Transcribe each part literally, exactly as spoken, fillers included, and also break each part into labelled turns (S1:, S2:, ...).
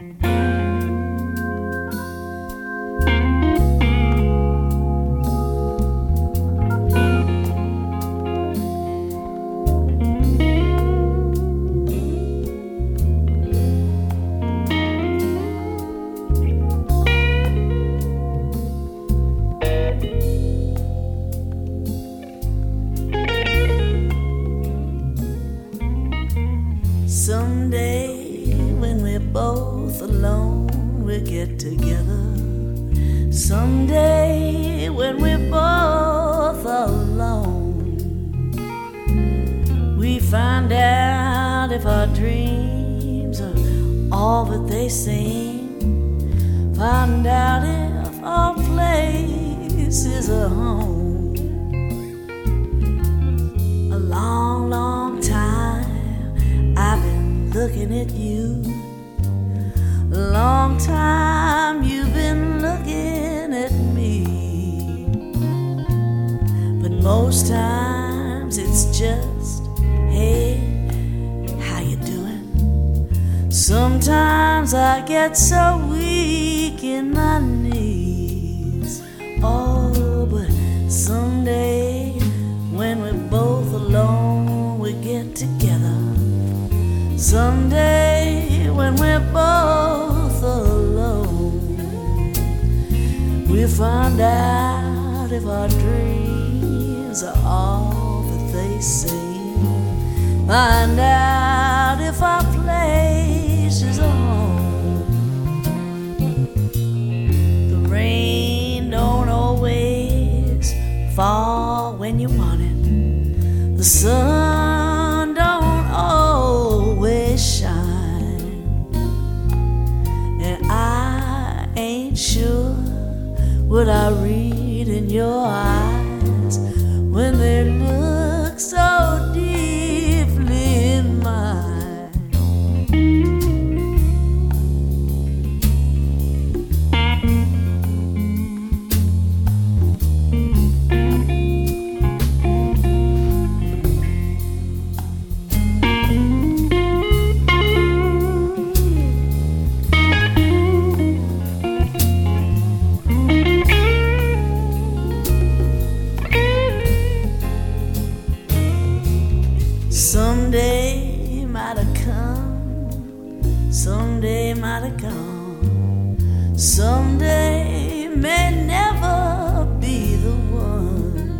S1: Someday when we're both alone, we'll get together. Someday when we're both alone, we find out if our dreams are all that they seem. Find out if our place is a home. A long, long time I've been looking at you. A long time you've been looking at me. But most times it's just, hey, how you doing? Sometimes I get so weak in my knees. Oh, but someday when we're both alone, we get together. Someday when we're both alone, we'll find out if our dreams are all that they seem. Find out if our place is a home. The rain don't always fall when you want it. The sun don't always shine. And I ain't sure what I read in your eyes when they look so deeply in mine. Someday might have come, someday might have gone, someday may never be the one.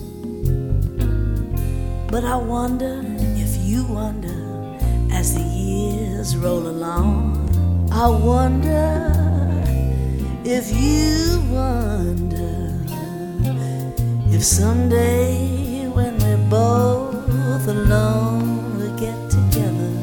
S1: But I wonder if you wonder as the years roll along. I wonder if you wonder if someday when we're both alone we'll get together.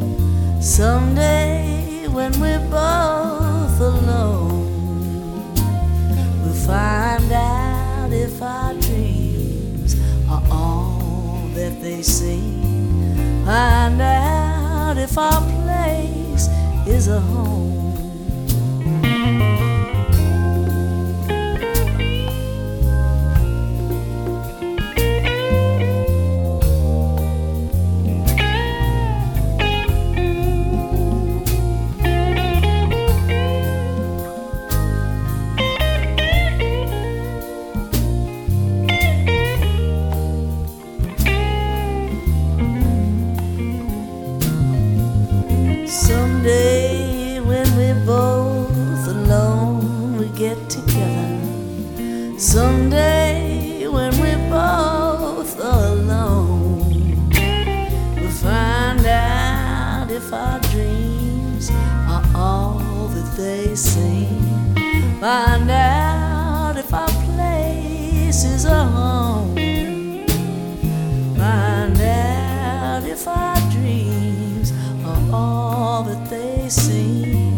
S1: Someday when we're both alone, we'll find out if our dreams are all that they seem. Find out if our place is a home. Someday when we're both alone, we get together. Someday when we're both alone, we'll find out if our dreams are all that they seem. Find out if our place is a home. Find out if our dreams are all that they seem.